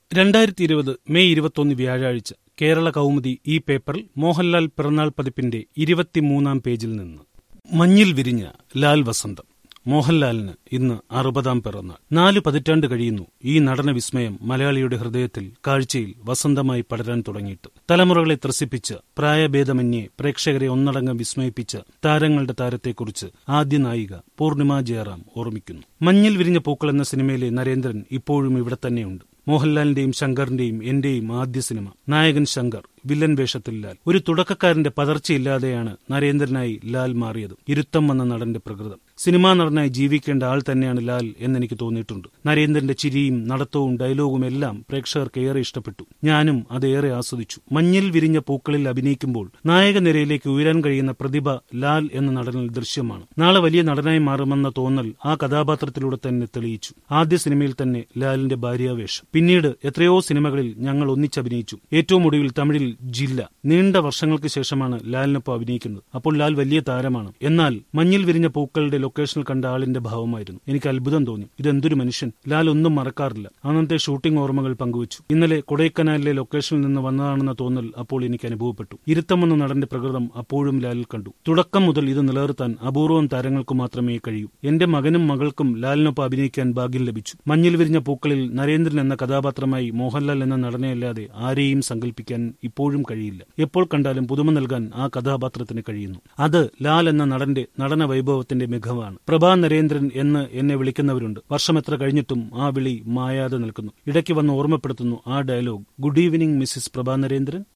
2020 May 21 വ്യാഴാഴ്ച കേരള കൗമുദി ഈ പേപ്പറിൽ മോഹൻലാൽ പിറന്നാൾ പതിപ്പിന്റെ 23-ാം പേജിൽ നിന്ന് മഞ്ഞിൽ വിരിഞ്ഞ ലാൽ വസന്തം. മോഹൻലാലിന് ഇന്ന് 60-ാം പിറന്നാൾ. 4 പതിറ്റാണ്ട് കഴിയുന്നു ഈ നടന വിസ്മയം മലയാളിയുടെ ഹൃദയത്തിൽ കാഴ്ചയിൽ വസന്തമായി പടരാൻ തുടങ്ങിയിട്ട്. തലമുറകളെ ത്രസിപ്പിച്ച, പ്രായഭേദമന്യേ പ്രേക്ഷകരെ ഒന്നടങ്കം വിസ്മയിപ്പിച്ച താരങ്ങളുടെ താരത്തെക്കുറിച്ച് ആദ്യ നായിക പൂർണിമ ജയറാം ഓർമ്മിക്കുന്നു. മഞ്ഞിൽ വിരിഞ്ഞ പൂക്കൾ എന്ന സിനിമയിലെ നരേന്ദ്രൻ ഇപ്പോഴും ഇവിടെ തന്നെയുണ്ട്. മോഹൻലാലിന്റെയും ശങ്കറിന്റെയും എന്റെയും ആദ്യ സിനിമ. നായകൻ ശങ്കർ, വില്ലൻ വേഷത്തിൽ ലാൽ. ഒരു തുടക്കക്കാരന്റെ പതർച്ചയില്ലാതെയാണ് നരേന്ദ്രനായി ലാൽ മാറിയത്. ഇരുത്തം വന്ന നടന്റെ പ്രകൃതം. സിനിമാ നടനായി ജീവിക്കേണ്ട ആൾ തന്നെയാണ് ലാൽ എന്നെനിക്ക് തോന്നിയിട്ടുണ്ട്. നരേന്ദ്രന്റെ ചിരിയും നടത്തവും ഡയലോഗും എല്ലാം പ്രേക്ഷകർക്ക് ഏറെ ഇഷ്ടപ്പെട്ടു. ഞാനും അതേറെ ആസ്വദിച്ചു. മഞ്ഞിൽ വിരിഞ്ഞ പൂക്കളിൽ അഭിനയിക്കുമ്പോൾ നായക നിരയിലേക്ക് ഉയരാൻ കഴിയുന്ന പ്രതിഭ ലാൽ എന്ന നടനിൽ ദൃശ്യമാണ്. നാളെ വലിയ നടനായി മാറുമെന്ന തോന്നൽ ആ കഥാപാത്രത്തിലൂടെ തന്നെ തെളിയിച്ചു. ആദ്യ സിനിമയിൽ തന്നെ ലാലിന്റെ ഭാര്യാവേഷം. പിന്നീട് എത്രയോ സിനിമകളിൽ ഞങ്ങൾ ഒന്നിച്ചഭിനയിച്ചു. ഏറ്റവും ഒടുവിൽ തമിഴിൽ ജില്ല. നീണ്ട വർഷങ്ങൾക്ക് ശേഷമാണ് ലാലിനൊപ്പം അഭിനയിക്കുന്നത്. അപ്പോൾ ലാൽ വലിയ താരമാണ്. എന്നാൽ മഞ്ഞിൽ വിരിഞ്ഞ പൂക്കളുടെ ലൊക്കേഷനിൽ കണ്ട ആളിന്റെ ഭാവമായിരുന്നു. എനിക്ക് അത്ഭുതം തോന്നി. ഇതെന്തൊരു മനുഷ്യൻ. ലാൽ ഒന്നും മറക്കാറില്ല. അന്നത്തെ ഷൂട്ടിംഗ് ഓർമ്മകൾ പങ്കുവച്ചു. ഇന്നലെ കൊടൈക്കനാലിലെ ലൊക്കേഷനിൽ നിന്ന് വന്നതാണെന്ന തോന്നൽ അപ്പോൾ എനിക്ക് അനുഭവപ്പെട്ടു. ഇരുത്തം എന്ന നടന്റെ പ്രകൃതം അപ്പോഴും ലാലിൽ കണ്ടു. തുടക്കം മുതൽ ഇത് നിലനിർത്താൻ അപൂർവം താരങ്ങൾക്ക് മാത്രമേ കഴിയൂ. എന്റെ മകനും മകൾക്കും ലാലിനൊപ്പം അഭിനയിക്കാൻ ഭാഗ്യം ലഭിച്ചു. മഞ്ഞിൽ വിരിഞ്ഞ പൂക്കളിൽ നരേന്ദ്രൻ എന്ന കഥാപാത്രമായി മോഹൻലാൽ എന്ന നടനെയല്ലാതെ ആരെയും സങ്കല്പിക്കാൻ ഇപ്പോഴും കഴിയില്ല. എപ്പോൾ കണ്ടാലും പുതുമ നൽകാൻ ആ കഥാപാത്രത്തിന് കഴിയുന്നു. അത് ലാൽ എന്ന നടന്റെ നടന വൈഭവത്തിന്റെ മികവാണ്. പ്രഭാ നരേന്ദ്രൻ എന്ന് എന്നെ വിളിക്കുന്നവരുണ്ട്. വർഷം എത്ര കഴിഞ്ഞിട്ടും ആ വിളി മായാതെ നിൽക്കുന്നു. ഇടയ്ക്ക് വന്ന് ഓർമ്മപ്പെടുത്തുന്നു ആ dialogue. Good evening Mrs Prabha Narendran.